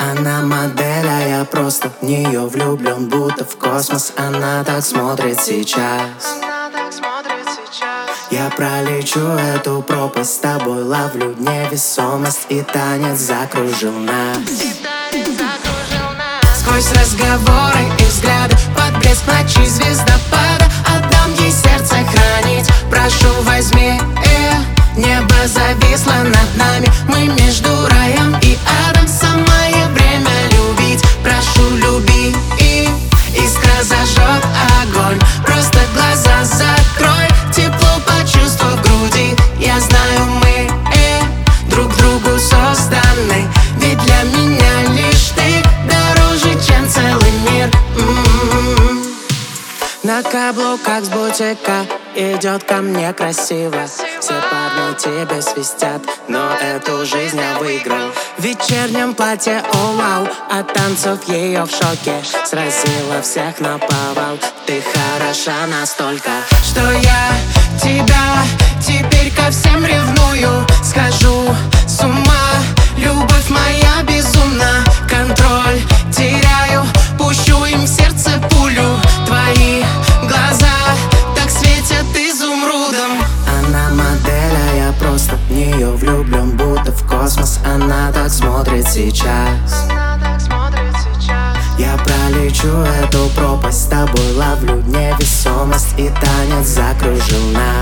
Она модель, а я просто в нее влюблен, будто в космос. Она так смотрит сейчас. Я пролечу эту пропасть с тобой, ловлю невесомость, и танец закружил нас. Сквозь разговоры и взгляды, под блеск ночи звездопада, отдам ей сердце хранить. Прошу, возьми, небо зависло над нами. Мы между раем и адом, самое время любить. Прошу, люби, и искра зажжет огонь. Просто глаза закрой, тепло почувствуй в груди. Я знаю, мы друг другу созданы, ведь для меня лишь ты дороже, чем целый мир. На каблуках с бутика идет ко мне красиво. Все парни тебе свистят, но эту жизнь я выиграл. В вечернем платье, о вау, от танцев ее в шоке. Сразила всех на повал. Ты хороша настолько, что я тебя теперь ко всем ревную. Схожу с ума, любовь моя безумна. Контроль теряю, пущу им в сердце пулю. Твои глаза так светят изумрудом. Она модель, а я просто в нее влюблен, будто в космос. Она так смотрит сейчас. Я пролечу эту пропасть с тобой, ловлю невесомость, и танец закружил нас.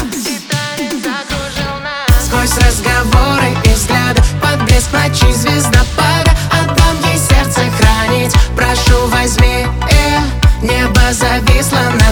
Сквозь разговоры и взгляды, под блеск ночи звездопада, отдам ей сердце хранить. Прошу, возьми, небо зависло над